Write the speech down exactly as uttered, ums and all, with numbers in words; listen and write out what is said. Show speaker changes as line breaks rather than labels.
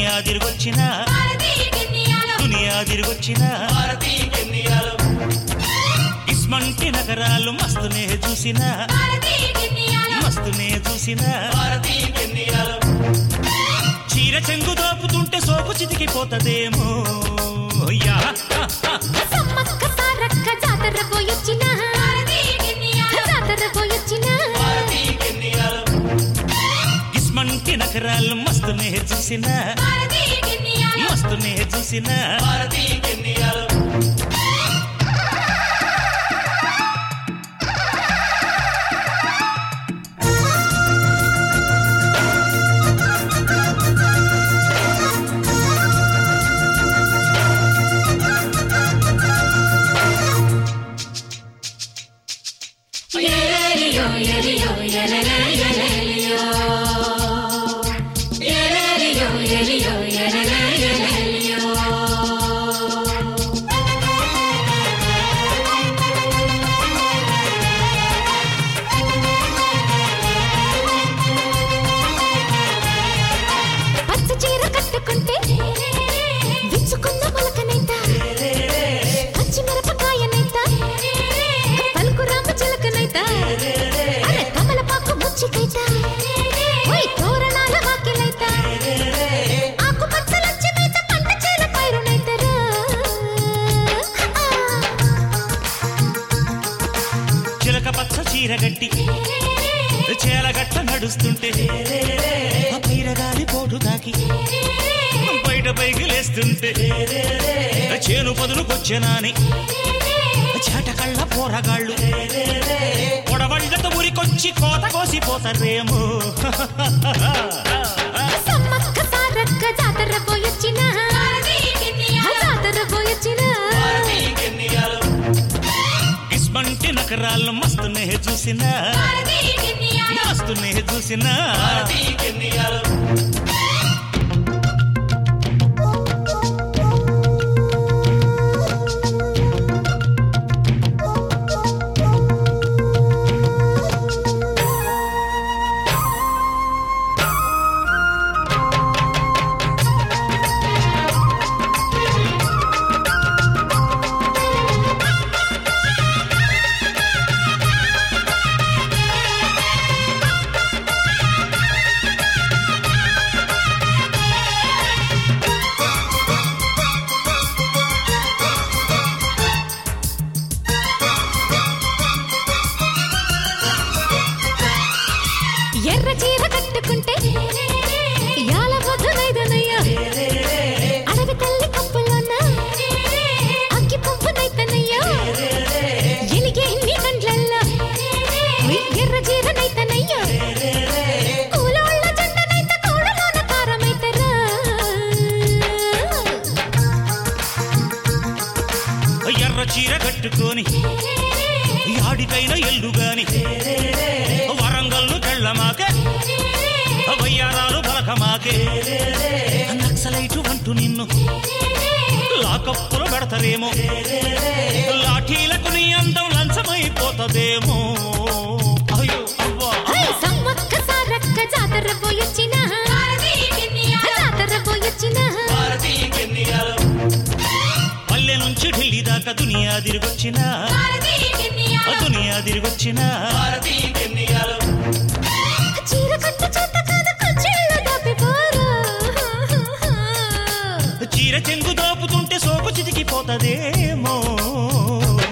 దునియా తిరిగొచ్చిన దునియా తిరిగొచ్చిన ఇస్మంటి నగరాలు మస్తునే చూసిన మస్తునే చూసిన చీర చెంగు దోపుతుంటే సోపు చితికిపోతదేమో యా
సమ్మక్క సారక్క జాతర పోయొచ్చిన జాతర పోయొచ్చిన
ఇస్మంటి నగరాలు మస్తునే చూసిన మస్తునే చూసిన
పచ్చ చీర కట్టుకుంటే విచ్చుకున్న మొలకనైత పచ్చి మిరపకాయనైత పలుకు రామ చిలకనైత అరే కమలపాకు ముచ్చికైత ఓయ్ తోరణాల వాకిలైత ఆకు పచ్చలచ్చినైత పంట చేల పైరునైతరా
చిలక పచ్చ చీర గట్టి చేలగట్ట నడుస్తుంటే పైరగాలి పోటు తాకి బయట పైకి లేస్తుంటే చేను పదులుకొచ్చెనాని చాటకళ్ళ పోరగాళ్ళు పొడవళ్ళతో ఉరికొచ్చి కోత కోసిపోతారేమో
సమ్మక్క సారక్క జాతర పోయొచ్చిన జాతర పోయొచ్చిన
ఇస్మంటి నగరాలు మస్తునే చూసిన మస్తునే చూసిన
ఎర్ర చీర కట్టుకుంటే యాల బొద్దునైదనయ్యా అడవి తల్లి కప్పులోన అగ్గి పువ్వునైతనయ్యా ఎలిగే నీ కండ్లల్లో ఎర్ర చీరనైతనయ్యా కూలోళ్ళ జెండనైత కూడలోన కారమైతరా
ఎర్ర చీర కట్టుకొని యాడికైనా ఎల్లుగాని వరంగల్లు తెల్లమాకే వయ్యారాలు బలకమాకే నక్సలైటు అంటూ నిన్ను లాకప్పులు పెడతారేమో లాఠీలకు నీ అందం లంచమైపోతదేమో అయ్యో అవ్వా
సమ్మక్క సారక్క జాతర పోయొచ్చిన జాతర పోయొచ్చిన
పల్లె నుంచి ఢిల్లీ దాకా దునియా తిరిగొచ్చిన దునియా తిరిగొచ్చిన
చీర కట్టు చేత కాదు కుచ్చిళ్ళు దప్పిపోరు
చీర చెంగు దోపుతుంటే సోపు చితికిపోతదేమో